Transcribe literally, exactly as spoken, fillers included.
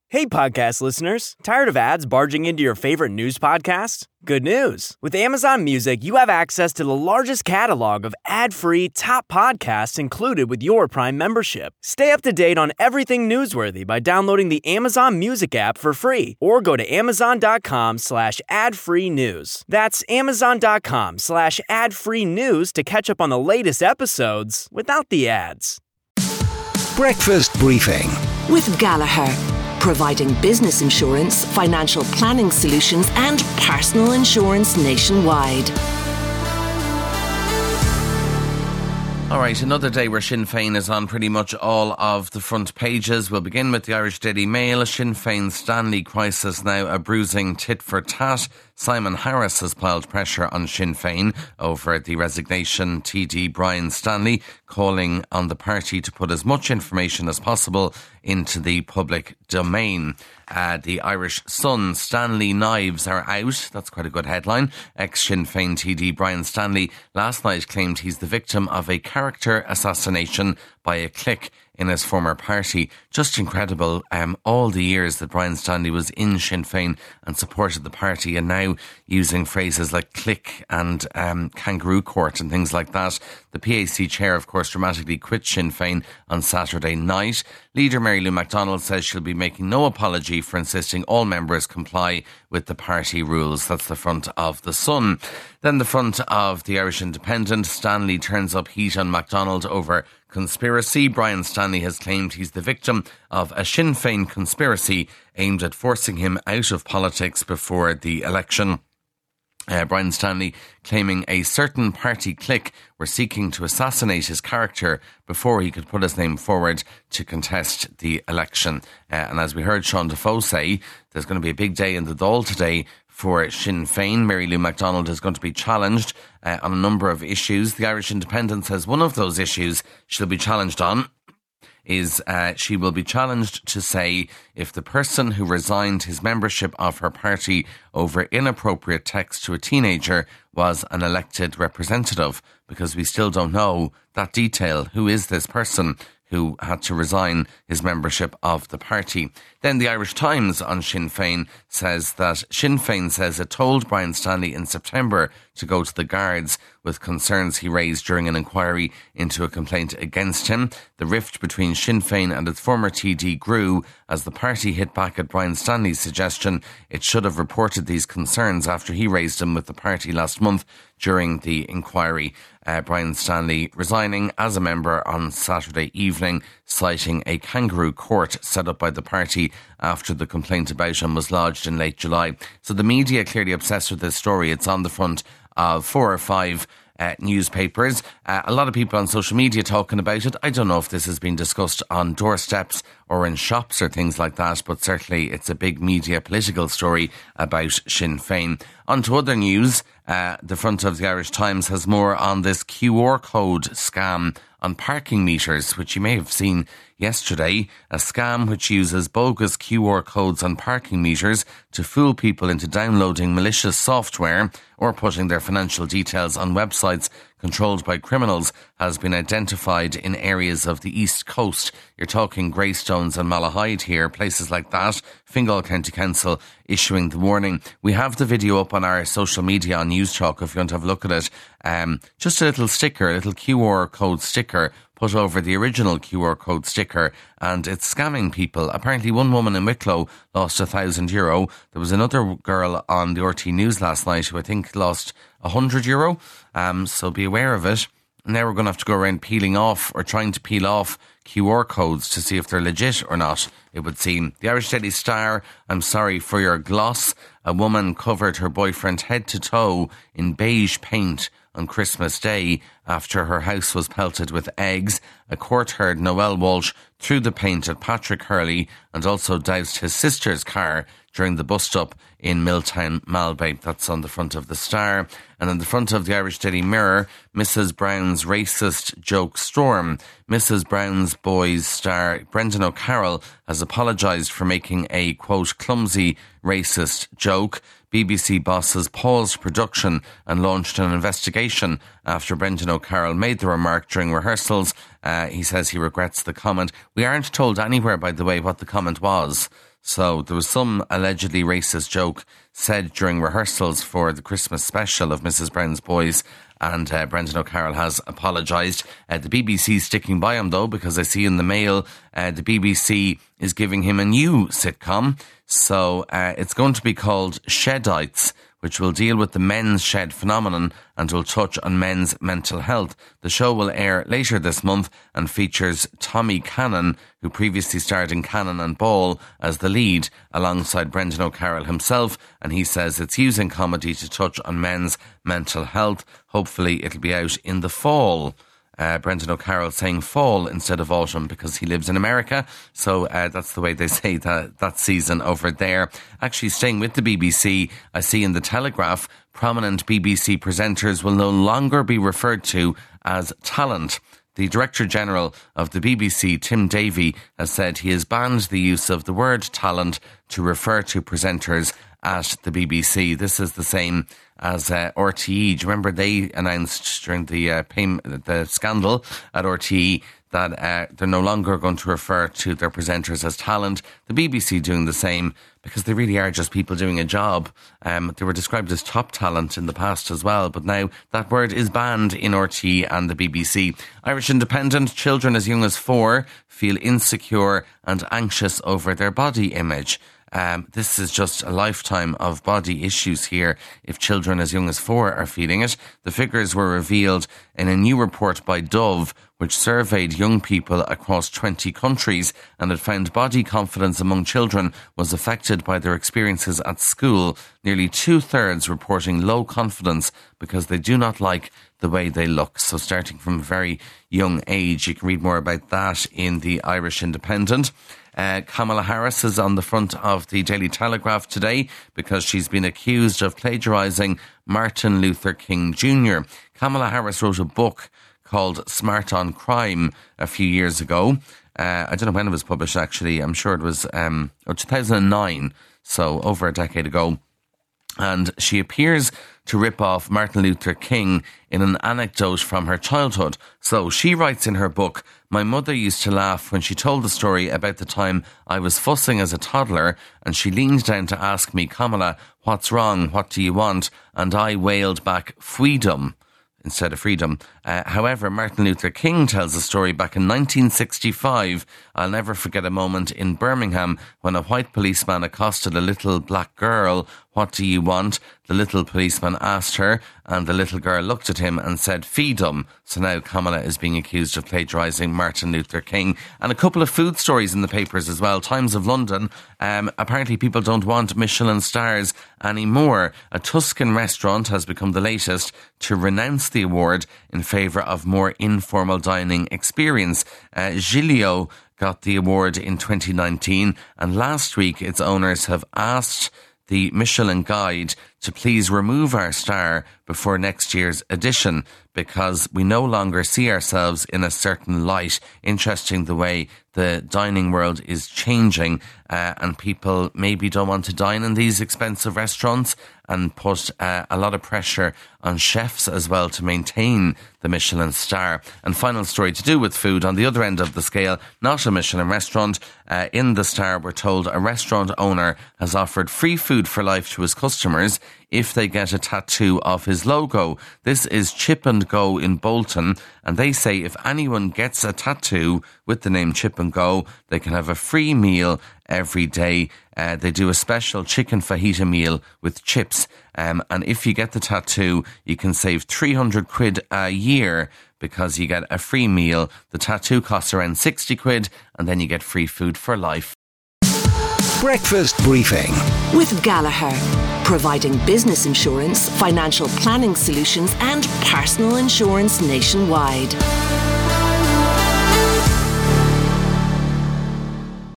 Hey, podcast listeners. Tired of ads barging into your favorite news podcast? Good news. With Amazon Music, you have access to the largest catalog of ad-free top podcasts included with your Prime membership. Stay up to date on everything newsworthy by downloading the Amazon Music app for free or go to amazon.com slash ad-free news. That's amazon.com slash ad-free news to catch up on the latest episodes without the ads. Breakfast Briefing with Gallagher. Providing business insurance, financial planning solutions and personal insurance nationwide. All right, another day where Sinn Féin is on pretty much all of the front pages. We'll begin with the Irish Daily Mail. Sinn Féin Stanley crisis now a bruising tit for tat. Simon Harris has piled pressure on Sinn Féin over the resignation. T D Brian Stanley calling on the party to put as much information as possible into the public domain. Uh, the Irish Sun, Stanley knives are out. That's quite a good headline. Ex-Sinn Féin T D Brian Stanley last night claimed he's the victim of a character assassination by a clique in his former party. Just incredible, um, all the years that Brian Stanley was in Sinn Féin and supported the party, and now using phrases like clique and um, kangaroo court and things like that. The P A C chair, of course, dramatically quit Sinn Féin on Saturday night. Leader Mary Lou McDonald says she'll be making no apology for insisting all members comply with the party rules. That's the front of the Sun. Then the front of the Irish Independent. Stanley turns up heat on McDonald over conspiracy. Brian Stanley has claimed he's the victim of a Sinn Féin conspiracy aimed at forcing him out of politics before the election. Uh, Brian Stanley claiming a certain party clique were seeking to assassinate his character before he could put his name forward to contest the election. Uh, and as we heard Sean Defoe say, there's going to be a big day in the Dáil today for Sinn Féin. Mary Lou McDonald is going to be challenged uh, on a number of issues. The Irish Independent says one of those issues she'll be challenged on is uh, she will be challenged to say if the person who resigned his membership of her party over inappropriate text to a teenager was an elected representative, because we still don't know that detail. Who is this person who had to resign his membership of the party? Then the Irish Times on Sinn Féin says that Sinn Féin says it told Brian Stanley in September to go to the guards with concerns he raised during an inquiry into a complaint against him. The rift between Sinn Féin and its former T D grew as the party hit back at Brian Stanley's suggestion it should have reported these concerns after he raised them with the party last month during the inquiry. Uh, Brian Stanley resigning as a member on Saturday evening, citing a kangaroo court set up by the party after the complaint about him was lodged in late July. So the media clearly obsessed with this story. It's on the front of four or five Uh, newspapers. Uh, a lot of people on social media talking about it. I don't know if this has been discussed on doorsteps or in shops or things like that, but certainly it's a big media political story about Sinn Féin. On to other news. Uh, the front of the Irish Times has more on this Q R code scam on parking meters, which you may have seen yesterday. A scam which uses bogus Q R codes on parking meters to fool people into downloading malicious software or putting their financial details on websites controlled by criminals has been identified in areas of the East Coast. You're talking Greystones and Malahide here, places like that. Fingal County Council issuing the warning. We have the video up on our social media on News Talk if you want to have a look at it. Um, just a little sticker, a little Q R code sticker put over the original Q R code sticker, and it's scamming people. Apparently one woman in Wicklow lost a thousand euro. There was another girl on the R T News last night who I think lost a hundred euro. Um, so be aware of it. Now we're going to have to go around peeling off or trying to peel off Q R codes to see if they're legit or not, it would seem. The Irish Daily Star, I'm sorry for your gloss. A woman covered her boyfriend head to toe in beige paint on Christmas Day after her house was pelted with eggs. A court heard Noel Walsh threw the paint at Patrick Hurley and also doused his sister's car during the bust-up in Milltown, Malbay. That's on the front of the Star. And on the front of the Irish Daily Mirror, Missus Brown's racist joke storm. Missus Brown's Boys star Brendan O'Carroll has apologised for making a, quote, clumsy racist joke. B B C bosses paused production and launched an investigation after Brendan O'Carroll made the remark during rehearsals. Uh, he says he regrets the comment. We aren't told anywhere, by the way, what the comment was. So there was some allegedly racist joke said during rehearsals for the Christmas special of Missus Brown's Boys, and uh, Brendan O'Carroll has apologised. Uh, the B B C is sticking by him, though, because I see in the Mail uh, the B B C is giving him a new sitcom. So uh, it's going to be called Shedites, which will deal with the men's shed phenomenon and will touch on men's mental health. The show will air later this month and features Tommy Cannon, who previously starred in Cannon and Ball, as the lead, alongside Brendan O'Carroll himself, and he says it's using comedy to touch on men's mental health. Hopefully it'll be out in the fall. Uh, Brendan O'Carroll saying fall instead of autumn because he lives in America. So uh, that's the way they say that, that season over there. Actually, staying with the B B C, I see in the Telegraph, prominent B B C presenters will no longer be referred to as talent. The Director General of the B B C, Tim Davie, has said he has banned the use of the word talent to refer to presenters at the B B C. This is the same as uh, R T E. Do you remember they announced during the uh, payment, the scandal at R T E that uh, they're no longer going to refer to their presenters as talent? The B B C doing the same because they really are just people doing a job. Um, they were described as top talent in the past as well, but now that word is banned in R T E and the B B C. Irish Independent: children as young as four feel insecure and anxious over their body image. Um, this is just a lifetime of body issues here if children as young as four are feeling it. The figures were revealed in a new report by Dove, which surveyed young people across twenty countries, and it found body confidence among children was affected by their experiences at school. Nearly two-thirds reporting low confidence because they do not like the way they look. So starting from a very young age, you can read more about that in the Irish Independent. Uh, Kamala Harris is on the front of the Daily Telegraph today because she's been accused of plagiarising Martin Luther King Junior Kamala Harris wrote a book called Smart on Crime a few years ago. Uh, I don't know when it was published, actually. I'm sure it was um, oh, two thousand nine, so over a decade ago. And she appears to rip off Martin Luther King in an anecdote from her childhood. So she writes in her book, "My mother used to laugh when she told the story about the time I was fussing as a toddler, and she leaned down to ask me, 'Kamala, what's wrong? What do you want?' And I wailed back, 'Freedom,' instead of freedom." Uh, however, Martin Luther King tells a story back in nineteen sixty-five. I'll never forget a moment in Birmingham when a white policeman accosted a little black girl. "What do you want?" The little policeman asked her, and the little girl looked at him and said, "Feed 'em." So now Kamala is being accused of plagiarising Martin Luther King. And a couple of food stories in the papers as well. Times of London. Um, apparently people don't want Michelin stars anymore. A Tuscan restaurant has become the latest to renounce the award in favour of more informal dining experience. Uh, Giglio got the award in twenty nineteen, and last week its owners have asked the Michelin Guide to please remove our star before next year's edition because we no longer see ourselves in a certain light. Interesting the way the dining world is changing, uh, and people maybe don't want to dine in these expensive restaurants, and put uh, a lot of pressure on chefs as well to maintain the Michelin star. And final story to do with food on the other end of the scale, not a Michelin restaurant. Uh, in the Star, we're told a restaurant owner has offered free food for life to his customers if they get a tattoo of his logo. This is Chip and Go in Bolton, and they say if anyone gets a tattoo with the name Chip and Go, they can have a free meal every day. Uh, they do a special chicken fajita meal with chips, um, and if you get the tattoo, you can save three hundred quid a year because you get a free meal. The tattoo costs around sixty quid, and then you get free food for life. Breakfast Briefing with Gallagher, providing business insurance, financial planning solutions and personal insurance nationwide.